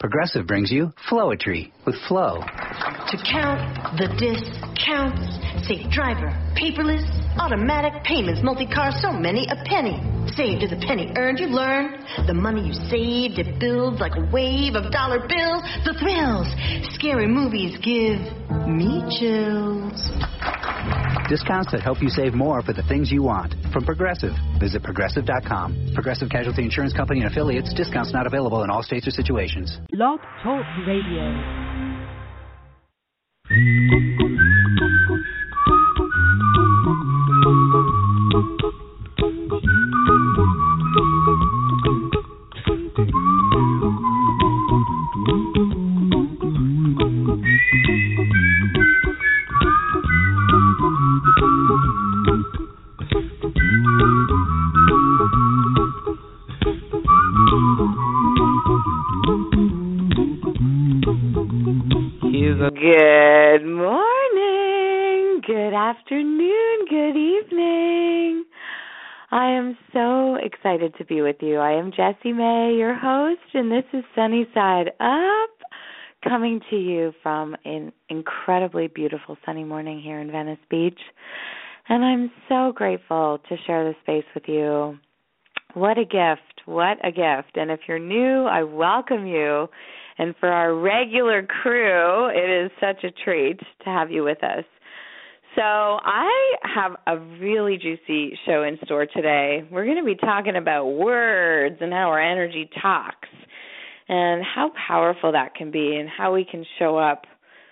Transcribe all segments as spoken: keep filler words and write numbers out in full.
Progressive brings you Flowetry with Flow. To count the discounts, safe driver, paperless, automatic payments, multi-car, so many a penny. Saved is a penny earned, you learn. The money you saved, it builds like a wave of dollar bills. The thrills, scary movies give me chills. Discounts that help you save more for the things you want. From Progressive. Visit Progressive dot com. Progressive Casualty Insurance Company and affiliates. Discounts not available in all states or situations. Blog Talk Radio. Good morning, good afternoon, good evening. I am so excited to be with you. I am Jessie May, your host, and this is Sunny Side Up, coming to you from an incredibly beautiful sunny morning here in Venice Beach. And I'm so grateful to share this space with you. What a gift, what a gift. And if you're new, I welcome you. And for our regular crew, it is such a treat to have you with us. So I have a really juicy show in store today. We're going to be talking about words and how our energy talks and how powerful that can be and how we can show up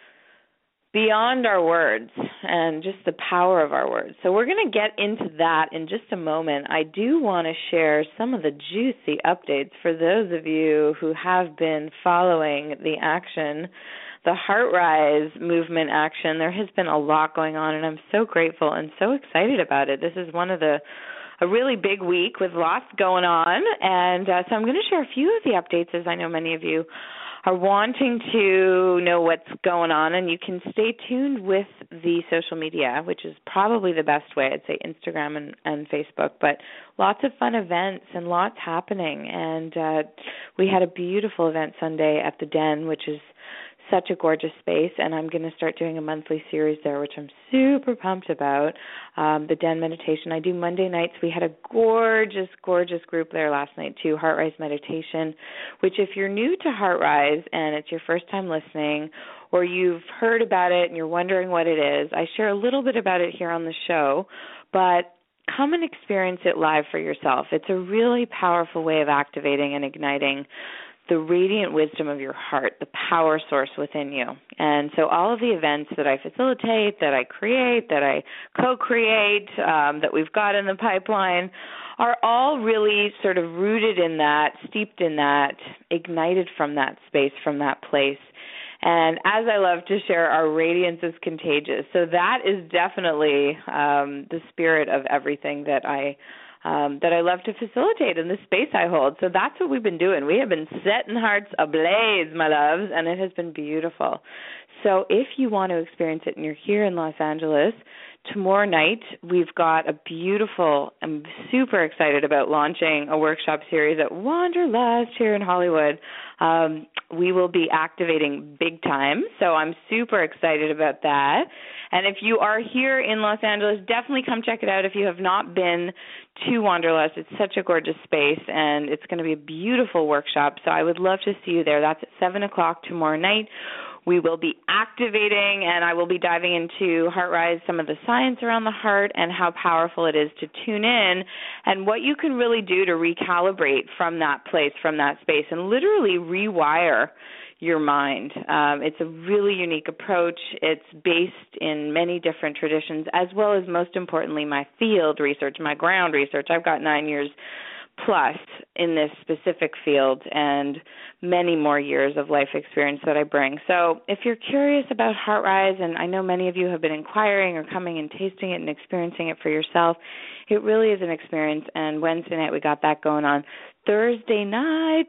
beyond our words and just the power of our words. So we're going to get into that in just a moment. I do want to share some of the juicy updates for those of you who have been following the action, the HeartRise movement action. There has been a lot going on, and I'm so grateful and so excited about it. This is one of the a really big week with lots going on, and uh, so I'm going to share a few of the updates, as I know many of you are wanting to know what's going on, and you can stay tuned with the social media, which is probably the best way. I'd say Instagram and, and Facebook, but lots of fun events and lots happening. And uh, we had a beautiful event Sunday at the Den, which is such a gorgeous space, and I'm going to start doing a monthly series there, which I'm super pumped about, um, the Den Meditation. I do Monday nights. We had a gorgeous, gorgeous group there last night, too, HeartRise Meditation, which if you're new to HeartRise and it's your first time listening, or you've heard about it and you're wondering what it is, I share a little bit about it here on the show, but come and experience it live for yourself. It's a really powerful way of activating and igniting the radiant wisdom of your heart, the power source within you. And so all of the events that I facilitate, that I create, that I co-create, um, that we've got in the pipeline are all really sort of rooted in that, steeped in that, ignited from that space, from that place. And as I love to share, our radiance is contagious. So that is definitely um, the spirit of everything that I Um, that I love to facilitate in the space I hold. So that's what we've been doing. We have been setting hearts ablaze, my loves, and it has been beautiful. So if you want to experience it and you're here in Los Angeles, tomorrow night we've got a beautiful, I'm super excited about launching a workshop series at Wanderlust here in Hollywood. Um, we will be activating big time, so I'm super excited about that. And if you are here in Los Angeles, definitely come check it out if you have not been to Wanderlust. It's such a gorgeous space, and it's going to be a beautiful workshop, so I would love to see you there. That's at seven o'clock tomorrow night. We will be activating, and I will be diving into HeartRise, some of the science around the heart and how powerful it is to tune in and what you can really do to recalibrate from that place, from that space, and literally rewire your mind. Um, it's a really unique approach. It's based in many different traditions, as well as, most importantly, my field research, my ground research. I've got nine years plus in this specific field and many more years of life experience that I bring. So if you're curious about HeartRise, and I know many of you have been inquiring or coming and tasting it and experiencing it for yourself, it really is an experience. And Wednesday night we got that going on. Thursday night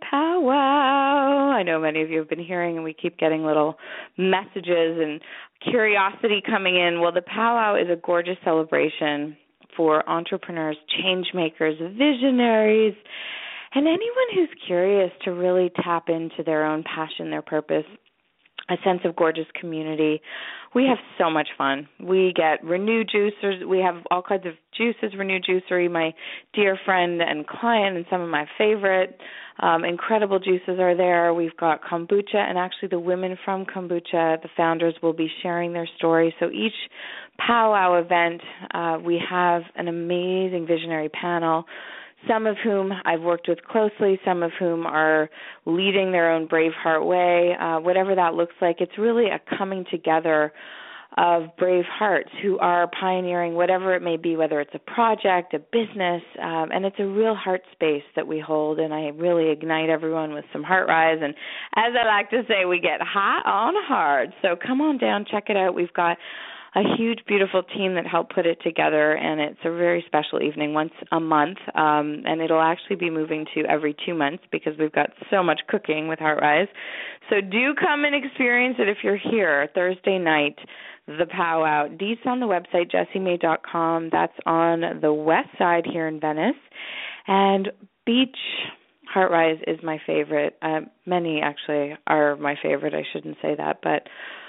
powwow. I know many of you have been hearing, and we keep getting little messages and curiosity coming in. Well, the powwow is a gorgeous celebration for entrepreneurs, change makers, visionaries, And anyone who's curious to really tap into their own passion, their purpose, a sense of gorgeous community. We have so much fun. We get Renew juicers. We have all kinds of juices, Renew Juicery, my dear friend and client, and some of my favorite um, incredible juices are there. We've got kombucha, and actually the women from kombucha, the founders, will be sharing their story. So each powwow event, uh, we have an amazing visionary panel, some of whom I've worked with closely, some of whom are leading their own Braveheart way, uh, whatever that looks like. It's really a coming together of brave hearts who are pioneering whatever it may be, whether it's a project, a business, um, and it's a real heart space that we hold, and I really ignite everyone with some Heart Rise, and as I like to say, we get hot on heart. So come on down, check it out. We've got a huge, beautiful team that helped put it together, and it's a very special evening once a month, um, and it'll actually be moving to every two months because we've got so much cooking with Heart Rise. So do come and experience it if you're here Thursday night, the powwow. Deets on the website, jessie may dot com. That's on the west side here in Venice. And Beach Heart Rise is my favorite. Uh, many, actually, are my favorite. I shouldn't say that, but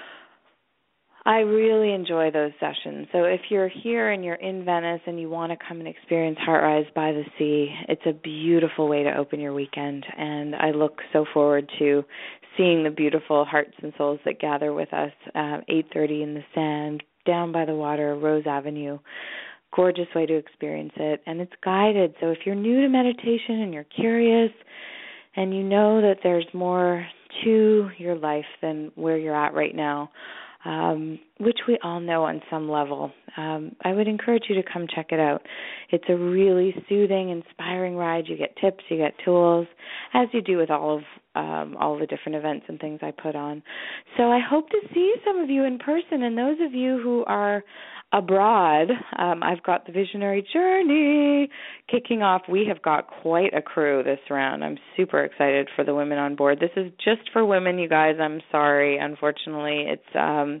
I really enjoy those sessions. So if you're here and you're in Venice and you want to come and experience Heart Rise by the Sea, it's a beautiful way to open your weekend, and I look so forward to seeing the beautiful hearts and souls that gather with us uh, eight thirty in the sand, down by the water, Rose Avenue. Gorgeous way to experience it, and it's guided. So if you're new to meditation and you're curious and you know that there's more to your life than where you're at right now, Um, which we all know on some level, um, I would encourage you to come check it out. It's a really soothing, inspiring ride. You get tips, you get tools, as you do with all of um, all the different events and things I put on. So I hope to see some of you in person, and those of you who are abroad, um, I've got the Visionary Journey kicking off. We have got quite a crew this round. I'm super excited for the women on board. This is just for women, you guys. I'm sorry. Unfortunately, it's um,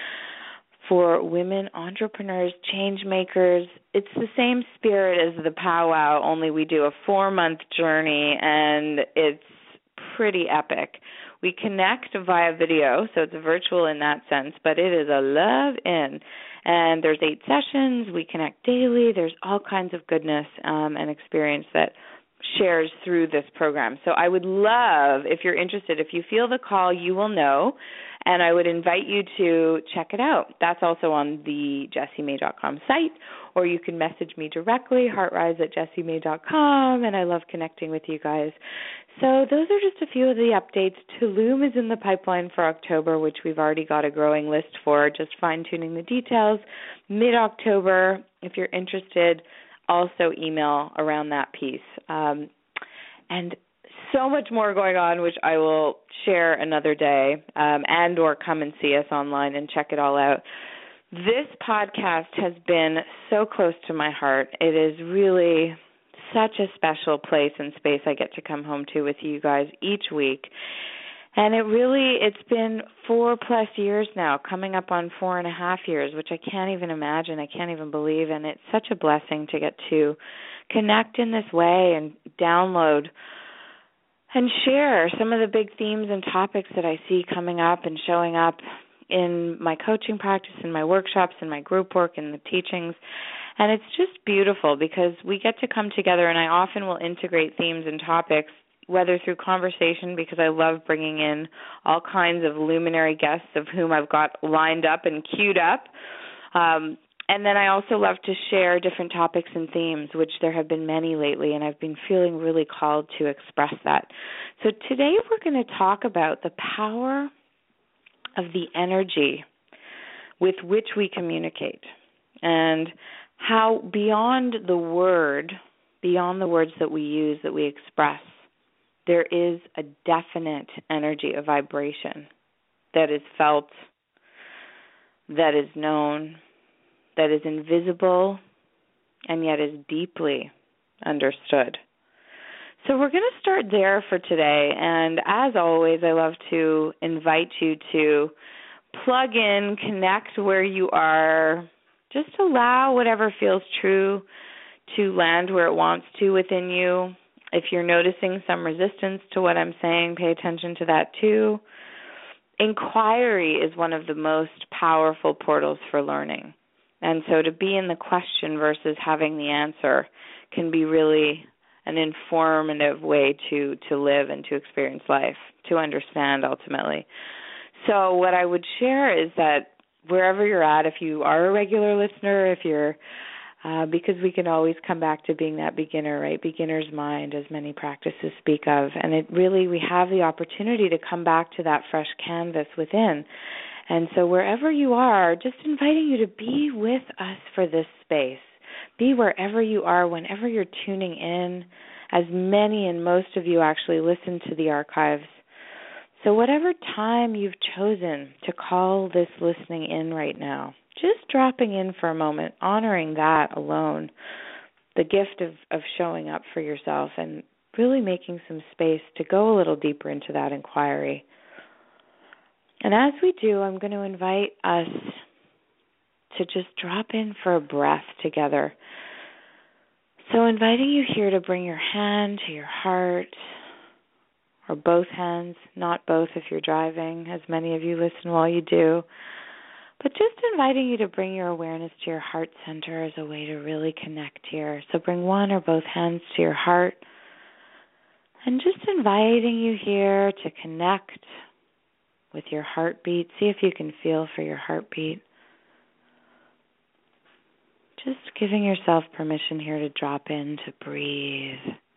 for women entrepreneurs, change makers. It's the same spirit as the powwow, only we do a four-month journey, and it's pretty epic. We connect via video, so it's virtual in that sense, but it is a love-in. And there's eight sessions. We connect daily. There's all kinds of goodness um, and experience that shares through this program. So I would love, if you're interested, if you feel the call, you will know, and I would invite you to check it out. That's also on the jessie may dot com site, or you can message me directly, heartrise at jessie may dot com, and I love connecting with you guys. So those are just a few of the updates. Tulum is in the pipeline for October, which we've already got a growing list for, just fine-tuning the details. Mid-October, if you're interested, also email around that piece. Um, and so much more going on, which I will share another day, um, and or come and see us online and check it all out. This podcast has been so close to my heart. It is really such a special place and space I get to come home to with you guys each week. And it really, it's been four plus years now, coming up on four and a half years, which I can't even imagine, I can't even believe. And it's such a blessing to get to connect in this way and download and share some of the big themes and topics that I see coming up and showing up in my coaching practice, in my workshops, in my group work, in the teachings. And it's just beautiful because we get to come together, and I often will integrate themes and topics, whether through conversation, because I love bringing in all kinds of luminary guests of whom I've got lined up and queued up. Um, and then I also love to share different topics and themes, which there have been many lately, and I've been feeling really called to express that. So today we're going to talk about the power of the energy with which we communicate, and how beyond the word, beyond the words that we use, that we express, there is a definite energy, a vibration that is felt, that is known, that is invisible, and yet is deeply understood. So we're going to start there for today, and as always, I love to invite you to plug in, connect where you are, just allow whatever feels true to land where it wants to within you. If you're noticing some resistance to what I'm saying, pay attention to that too. Inquiry is one of the most powerful portals for learning. And so to be in the question versus having the answer can be really an informative way to, to live and to experience life, to understand ultimately. So what I would share is that wherever you're at, if you are a regular listener, if you're, uh, because we can always come back to being that beginner, right? Beginner's mind, as many practices speak of. And it really, we have the opportunity to come back to that fresh canvas within. And so wherever you are, just inviting you to be with us for this space. Be wherever you are, whenever you're tuning in, as many and most of you actually listen to the archives. So whatever time you've chosen to call this listening in right now, just dropping in for a moment, honoring that alone, the gift of, of showing up for yourself and really making some space to go a little deeper into that inquiry. And as we do, I'm going to invite us to just drop in for a breath together. So inviting you here to bring your hand to your heart, or both hands, not both if you're driving, as many of you listen while you do, but just inviting you to bring your awareness to your heart center as a way to really connect here. So bring one or both hands to your heart, and just inviting you here to connect with your heartbeat. See if you can feel for your heartbeat. Just giving yourself permission here to drop in, to breathe.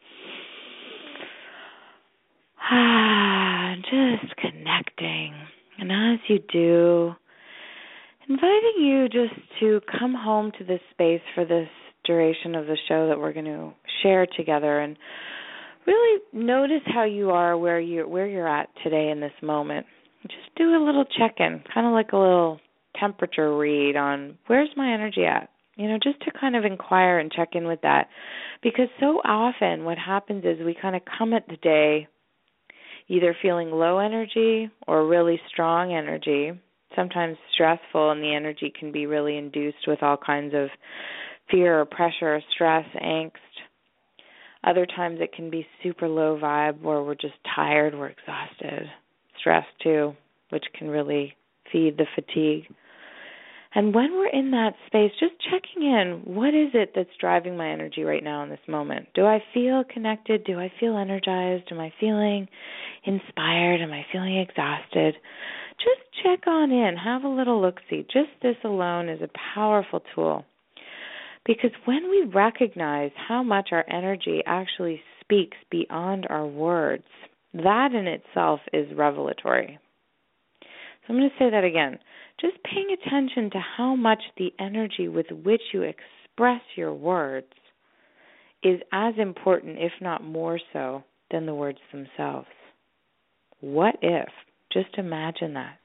Ah, just connecting. And as you do, inviting you just to come home to this space for this duration of the show that we're going to share together, and really notice how you are, where you where you're at today in this moment. Just do a little check-in, kind of like a little temperature read on where's my energy at. You know, just to kind of inquire and check in with that. Because so often what happens is we kind of come at the day either feeling low energy or really strong energy, sometimes stressful, and the energy can be really induced with all kinds of fear or pressure or stress, angst. Other times it can be super low vibe where we're just tired, we're exhausted, stressed too, which can really feed the fatigue. And when we're in that space, just checking in, what is it that's driving my energy right now in this moment? Do I feel connected? Do I feel energized? Am I feeling inspired? Am I feeling exhausted? Just check on in. Have a little look-see. Just this alone is a powerful tool. Because when we recognize how much our energy actually speaks beyond our words, that in itself is revelatory. So I'm going to say that again. Just paying attention to how much the energy with which you express your words is as important, if not more so, than the words themselves. What if? Just imagine that.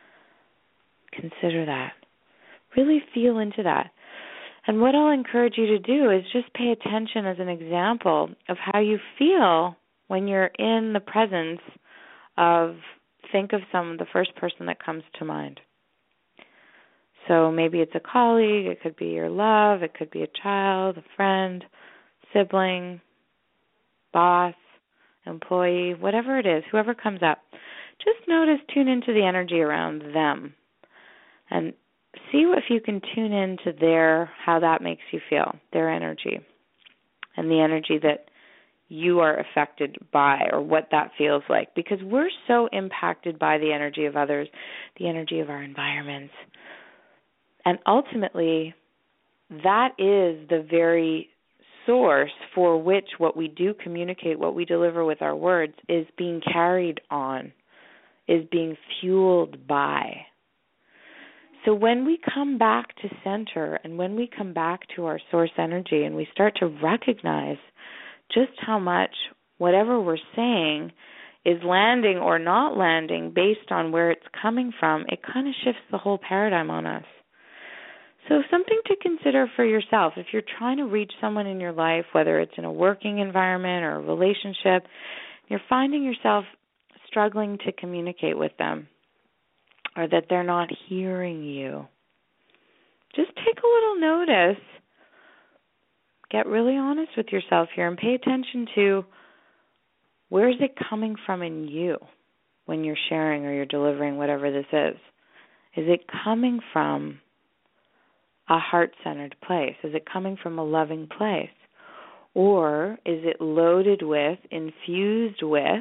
Consider that. Really feel into that. And what I'll encourage you to do is just pay attention as an example of how you feel when you're in the presence of, think of some, the first person that comes to mind. So maybe it's a colleague, it could be your love, it could be a child, a friend, sibling, boss, employee, whatever it is, whoever comes up. Just notice, tune into the energy around them and see if you can tune into their, how that makes you feel, their energy and the energy that you are affected by or what that feels like. Because we're so impacted by the energy of others, the energy of our environments. And ultimately, that is the very source for which what we do communicate, what we deliver with our words, is being carried on, is being fueled by. So when we come back to center and when we come back to our source energy and we start to recognize just how much whatever we're saying is landing or not landing based on where it's coming from, it kind of shifts the whole paradigm on us. So something to consider for yourself. If you're trying to reach someone in your life, whether it's in a working environment or a relationship, you're finding yourself struggling to communicate with them or that they're not hearing you, just take a little notice. Get really honest with yourself here and pay attention to where is it coming from in you when you're sharing or you're delivering whatever this is? Is it coming from a heart-centered place? Is it coming from a loving place? Or is it loaded with, infused with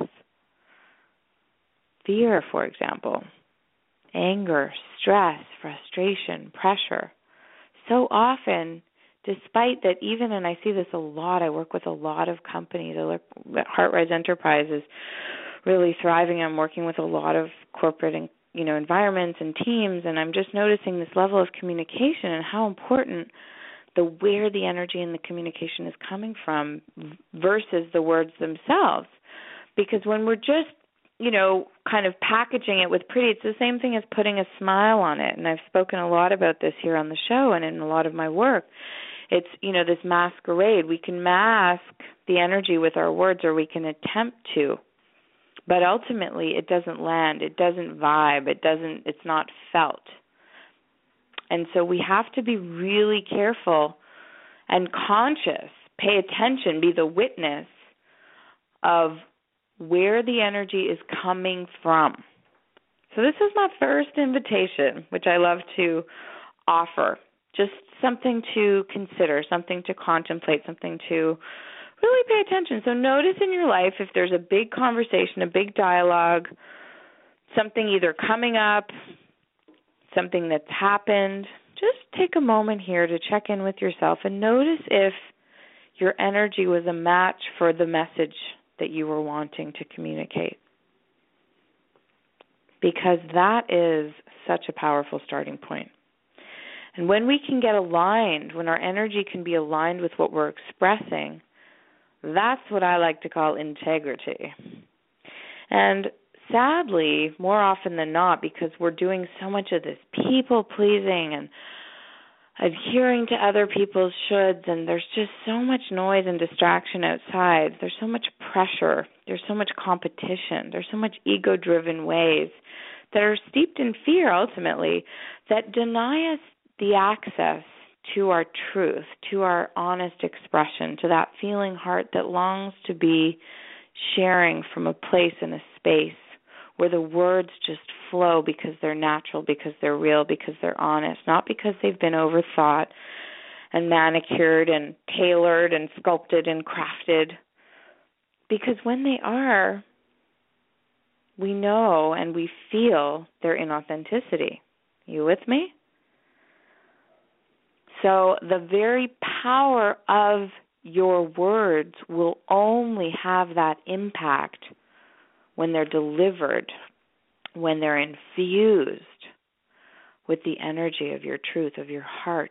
fear, for example, anger, stress, frustration, pressure? So often, despite that, even, and I see this a lot, I work with a lot of companies. I look, HeartRise Enterprise is really thriving. I'm working with a lot of corporate and you know environments and teams, and I'm just noticing this level of communication and how important the where the energy and the communication is coming from versus the words themselves. Because when we're just, you know, kind of packaging it with pretty, it's the same thing as putting a smile on it. And I've spoken a lot about this here on the show and in a lot of my work. It's, you know, this masquerade. We can mask the energy with our words, or we can attempt to. But ultimately, it doesn't land. It doesn't vibe. It doesn't, it's not felt. And so we have to be really careful and conscious, pay attention, be the witness of where the energy is coming from. So this is my first invitation, which I love to offer. Just something to consider, something to contemplate, something to really pay attention. So notice in your life if there's a big conversation, a big dialogue, something either coming up, something that's happened, just take a moment here to check in with yourself and notice if your energy was a match for the message that you were wanting to communicate. Because that is such a powerful starting point. And when we can get aligned, when our energy can be aligned with what we're expressing, that's what I like to call integrity. And sadly, more often than not, because we're doing so much of this people-pleasing and adhering to other people's shoulds, and there's just so much noise and distraction outside. There's so much pressure. There's so much competition. There's so much ego-driven ways that are steeped in fear, ultimately, that deny us the access to our truth, to our honest expression, to that feeling heart that longs to be sharing from a place and a space where the words just flow because they're natural, because they're real, because they're honest, not because they've been overthought and manicured and tailored and sculpted and crafted. Because when they are, we know and we feel their inauthenticity. You with me? So the very power of your words will only have that impact when they're delivered, when they're infused with the energy of your truth, of your heart.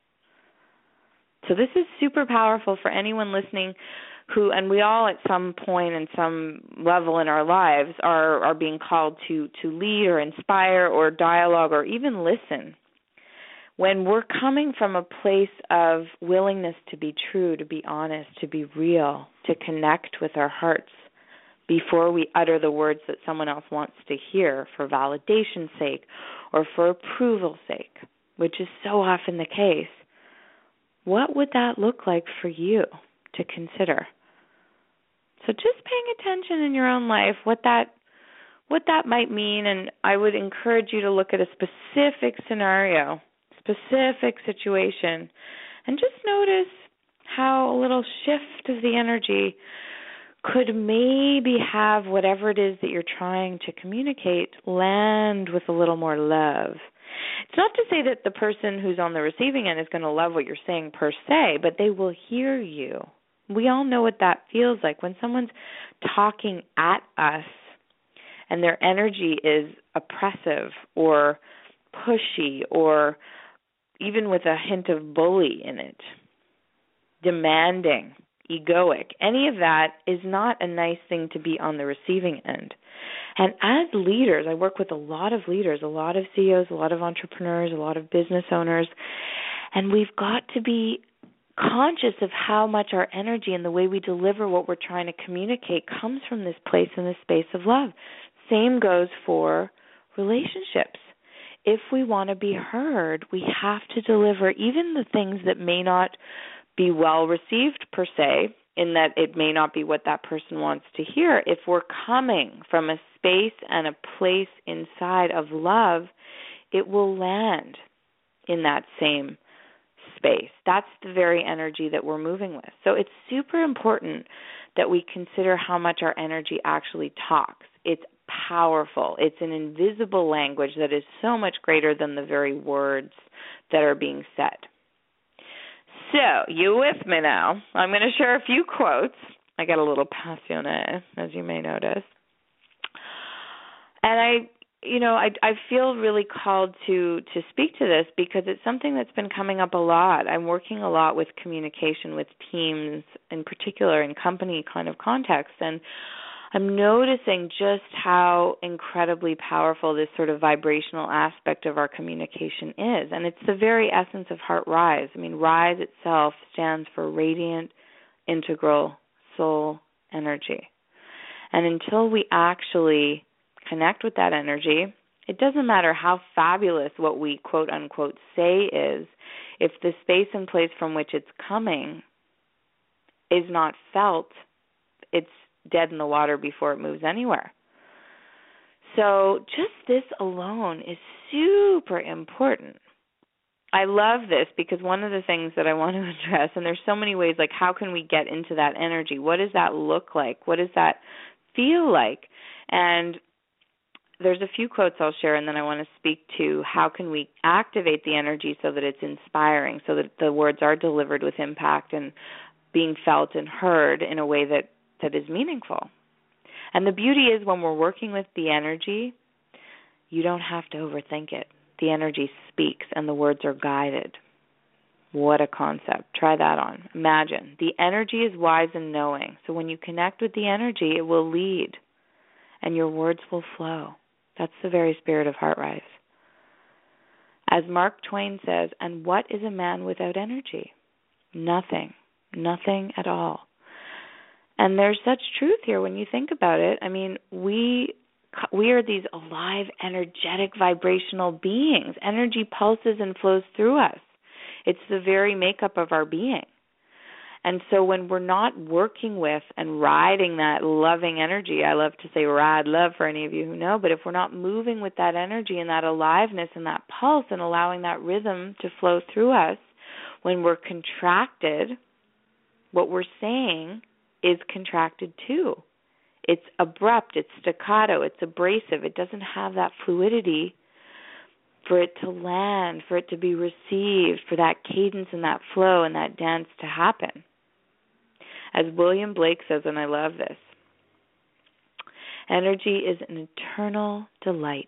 So this is super powerful for anyone listening who, and we all at some point and some level in our lives are, are being called to, to lead or inspire or dialogue or even listen. When we're coming from a place of willingness to be true, to be honest, to be real, to connect with our hearts before we utter the words that someone else wants to hear for validation's sake or for approval's sake, which is so often the case, what would that look like for you to consider? So just paying attention in your own life, what that what that might mean, and I would encourage you to look at a specific scenario, specific situation, and just notice how a little shift of the energy could maybe have whatever it is that you're trying to communicate land with a little more love. It's not to say that the person who's on the receiving end is going to love what you're saying per se, but they will hear you. We all know what that feels like when someone's talking at us and their energy is oppressive or pushy or even with a hint of bully in it, demanding, egoic. Any of that is not a nice thing to be on the receiving end. And as leaders, I work with a lot of leaders, a lot of C E Os, a lot of entrepreneurs, a lot of business owners, and we've got to be conscious of how much our energy and the way we deliver what we're trying to communicate comes from this place and this space of love. Same goes for relationships. If we want to be heard, we have to deliver even the things that may not be well received per se, in that it may not be what that person wants to hear. If we're coming from a space and a place inside of love, it will land in that same space. That's the very energy that we're moving with. So it's super important that we consider how much our energy actually talks. It's powerful. It's an invisible language that is so much greater than the very words that are being said. So, you with me now? I'm going to share a few quotes. I got a little passionate, as you may notice. And I, you know, I, I feel really called to, to speak to this because it's something that's been coming up a lot. I'm working a lot with communication with teams, in particular in company kind of context, and I'm noticing just how incredibly powerful this sort of vibrational aspect of our communication is. And it's the very essence of Heart Rise. I mean, Rise itself stands for Radiant Integral Soul Energy. And until we actually connect with that energy, it doesn't matter how fabulous what we quote unquote say is, if the space and place from which it's coming is not felt, it's dead in the water before it moves anywhere. So just this alone is super important. I love this because one of the things that I want to address, and there's so many ways, like how can we get into that energy? What does that look like? What does that feel like? And there's a few quotes I'll share, and then I want to speak to how can we activate the energy so that it's inspiring, so that the words are delivered with impact and being felt and heard in a way that that is meaningful. And the beauty is when we're working with the energy, you don't have to overthink it. The energy speaks and the words are guided. What a concept. Try that on. Imagine. The energy is wise and knowing. So when you connect with the energy, it will lead and your words will flow. That's the very spirit of Heart Rise. As Mark Twain says, and what is a man without energy? Nothing. Nothing at all. And there's such truth here when you think about it. I mean, we we are these alive, energetic, vibrational beings. Energy pulses and flows through us. It's the very makeup of our being. And so when we're not working with and riding that loving energy, I love to say rad love for any of you who know, but if we're not moving with that energy and that aliveness and that pulse and allowing that rhythm to flow through us, when we're contracted, what we're saying is contracted too. It's abrupt, it's staccato, it's abrasive. It doesn't have that fluidity for it to land, for it to be received, for that cadence and that flow and that dance to happen. As William Blake says, and I love this, energy is an eternal delight.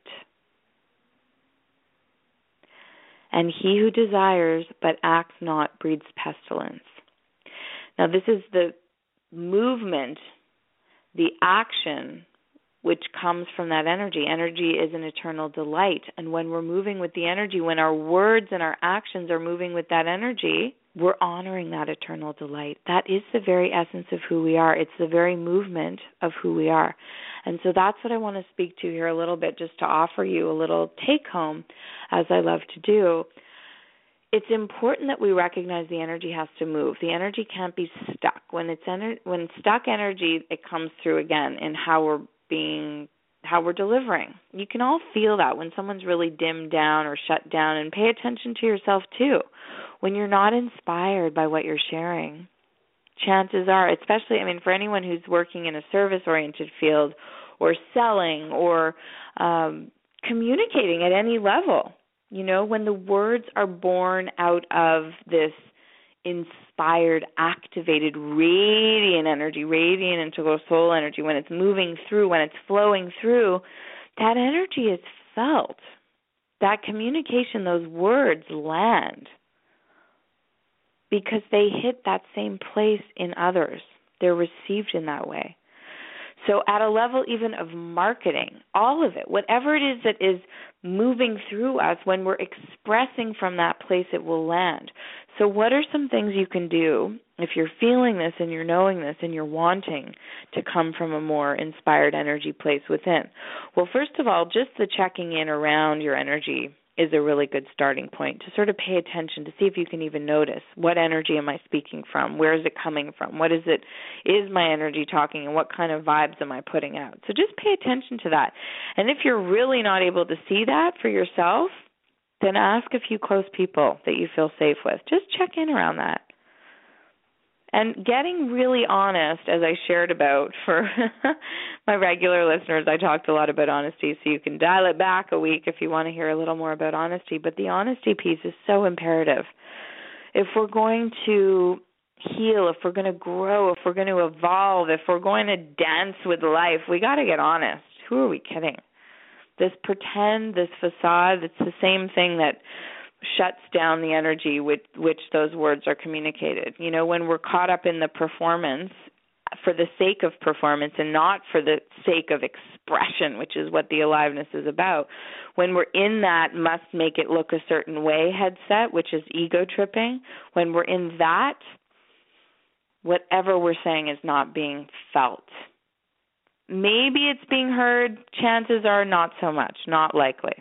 And he who desires but acts not breeds pestilence. Now this is the movement, the action which comes from that energy. Energy is an eternal delight. And when we're moving with the energy, when our words and our actions are moving with that energy, we're honoring that eternal delight. That is the very essence of who we are. It's the very movement of who we are. And so that's what I want to speak to here a little bit, just to offer you a little take-home, as I love to do. It's important that we recognize the energy has to move. The energy can't be stuck. When it's ener- when stuck energy, it comes through again in how we're being, how we're delivering. You can all feel that when someone's really dimmed down or shut down, and pay attention to yourself too. When you're not inspired by what you're sharing, chances are, especially, I mean, for anyone who's working in a service-oriented field or selling or um, communicating at any level, you know, when the words are born out of this inspired, activated, radiant energy, radiant integral soul energy, when it's moving through, when it's flowing through, that energy is felt. That communication, those words land because they hit that same place in others. They're received in that way. So at a level even of marketing, all of it, whatever it is that is moving through us, when we're expressing from that place, it will land. So what are some things you can do if you're feeling this and you're knowing this and you're wanting to come from a more inspired energy place within? Well, first of all, just the checking in around your energy is a really good starting point to sort of pay attention to see if you can even notice what energy am I speaking from, where is it coming from, what is it, is my energy talking, and what kind of vibes am I putting out. So just pay attention to that. And if you're really not able to see that for yourself, then ask a few close people that you feel safe with. Just check in around that. And getting really honest, as I shared about for my regular listeners, I talked a lot about honesty, so you can dial it back a week if you want to hear a little more about honesty. But the honesty piece is so imperative. If we're going to heal, if we're going to grow, if we're going to evolve, if we're going to dance with life, we got to get honest. Who are we kidding? This pretend, this facade, it's the same thing that shuts down the energy with which those words are communicated. You know, when we're caught up in the performance for the sake of performance and not for the sake of expression, which is what the aliveness is about, when we're in that must make it look a certain way headset, which is ego tripping, when we're in that, whatever we're saying is not being felt. Maybe it's being heard, chances are not so much, not likely.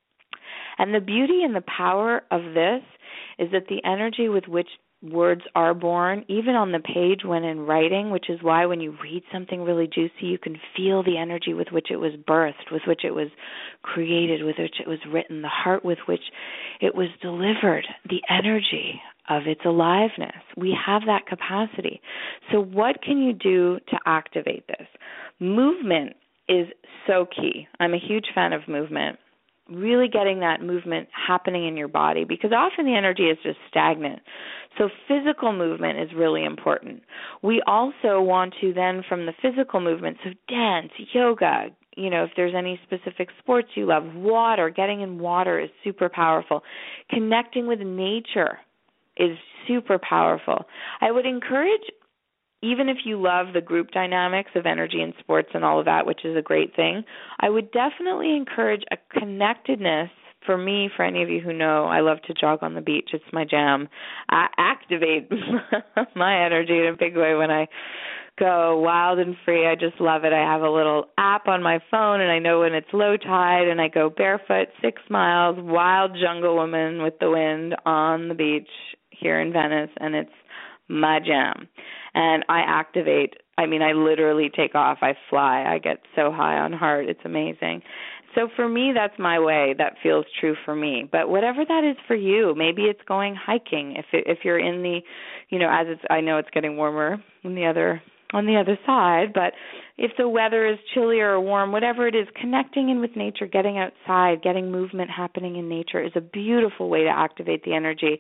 And the beauty and the power of this is that the energy with which words are born, even on the page when in writing, which is why when you read something really juicy, you can feel the energy with which it was birthed, with which it was created, with which it was written, the heart with which it was delivered, the energy of its aliveness. We have that capacity. So what can you do to activate this? Movement is so key. I'm a huge fan of movement. Really getting that movement happening in your body, because often the energy is just stagnant. So physical movement is really important. We also want to then, from the physical movement, so dance, yoga, you know, if there's any specific sports you love, water, getting in water is super powerful. Connecting with nature is super powerful. I would encourage, even if you love the group dynamics of energy and sports and all of that, which is a great thing, I would definitely encourage a connectedness. For me, for any of you who know, I love to jog on the beach. It's my jam. I activate my energy in a big way when I go wild and free. I just love it. I have a little app on my phone, and I know when it's low tide, and I go barefoot six miles, wild jungle woman with the wind on the beach here in Venice, and it's my jam. And I activate, I mean, I literally take off. I fly. I get so high on heart. It's amazing. So for me, that's my way. That feels true for me. But whatever that is for you, maybe it's going hiking. If it, if you're in the, you know, as it's, I know it's getting warmer on the other on the other side, but if the weather is chillier or warm, whatever it is, connecting in with nature, getting outside, getting movement happening in nature is a beautiful way to activate the energy.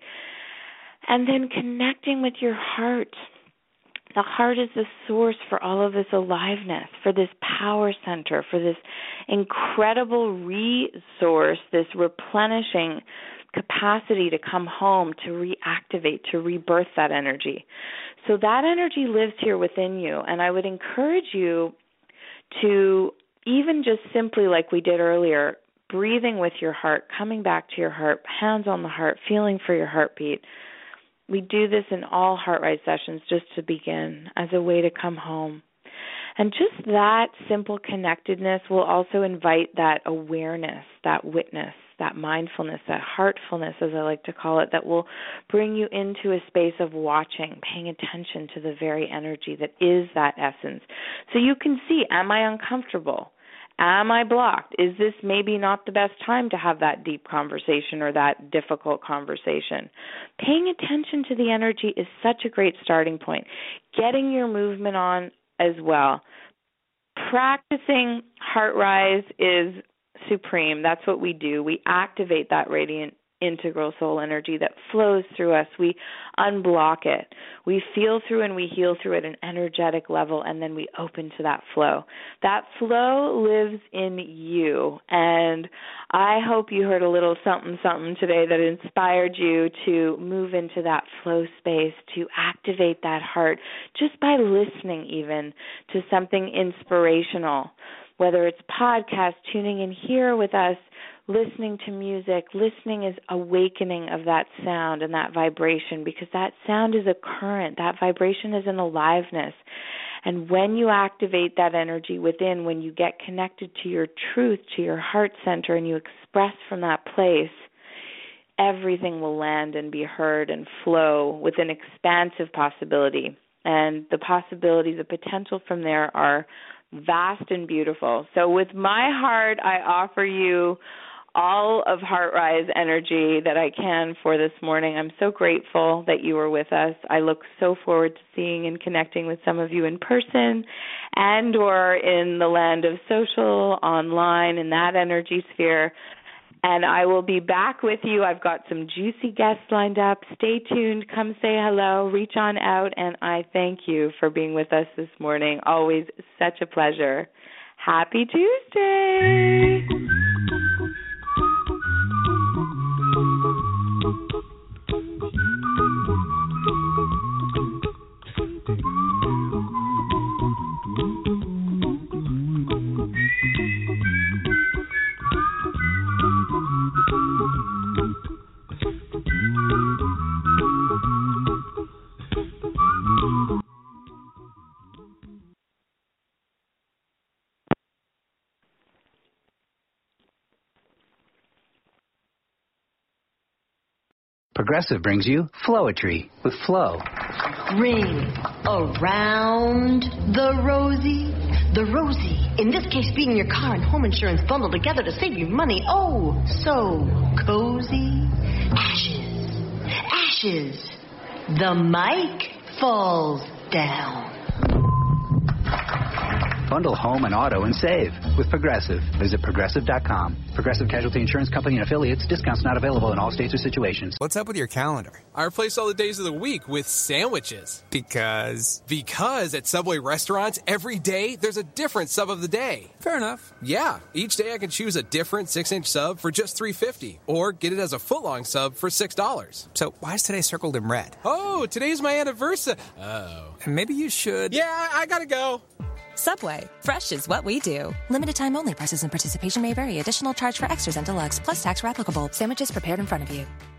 And then connecting with your heart. The heart is the source for all of this aliveness, for this power center, for this incredible resource, this replenishing capacity to come home, to reactivate, to rebirth that energy. So that energy lives here within you, and I would encourage you to even just simply like we did earlier, breathing with your heart, coming back to your heart, hands on the heart, feeling for your heartbeat. We do this in all HeartRise sessions just to begin, as a way to come home. And just that simple connectedness will also invite that awareness, that witness, that mindfulness, that heartfulness, as I like to call it, that will bring you into a space of watching, paying attention to the very energy that is that essence. So you can see, am I uncomfortable? Am I blocked? Is this maybe not the best time to have that deep conversation or that difficult conversation? Paying attention to the energy is such a great starting point. Getting your movement on as well. Practicing HeartRise is supreme. That's what we do. We activate that radiant integral soul energy that flows through us. We unblock it. We feel through and we heal through at an energetic level, and then we open to that flow. That flow lives in you, and I hope you heard a little something, something today that inspired you to move into that flow space, to activate that heart just by listening even to something inspirational, whether it's podcast, tuning in here with us, listening to music. Listening is awakening of that sound and that vibration, because that sound is a current. That vibration is an aliveness. And when you activate that energy within, when you get connected to your truth, to your heart center, and you express from that place, everything will land and be heard and flow with an expansive possibility. And the possibility, the potential from there are vast and beautiful. So with my heart, I offer you all of HeartRise energy that I can for this morning. I'm so grateful that you were with us. I look so forward to seeing and connecting with some of you in person and or in the land of social, online, in that energy sphere. And I will be back with you. I've got some juicy guests lined up. Stay tuned. Come say hello. Reach on out. And I thank you for being with us this morning. Always such a pleasure. Happy Tuesday. Progressive brings you Flowetry with Flow. Ring around the rosy, the rosy. In this case, being your car and home insurance bundled together to save you money. Oh, so cozy. Ashes, ashes. The mic falls down. Bundle home and auto and save with Progressive. Visit Progressive dot com. Progressive Casualty Insurance Company and affiliates. Discounts not available in all states or situations. What's up with your calendar? I replaced all the days of the week with sandwiches. Because? Because at Subway restaurants, every day, there's a different sub of the day. Fair enough. Yeah. Each day I can choose a different six-inch sub for just three dollars and fifty cents. Or get it as a foot-long sub for six dollars. So why is today circled in red? Oh, today's my anniversary. Oh. And maybe you should... Yeah, I gotta go. Subway. Fresh is what we do. Limited time only. Prices and participation may vary. Additional charge for extras and deluxe, plus tax where applicable. Sandwiches prepared in front of you.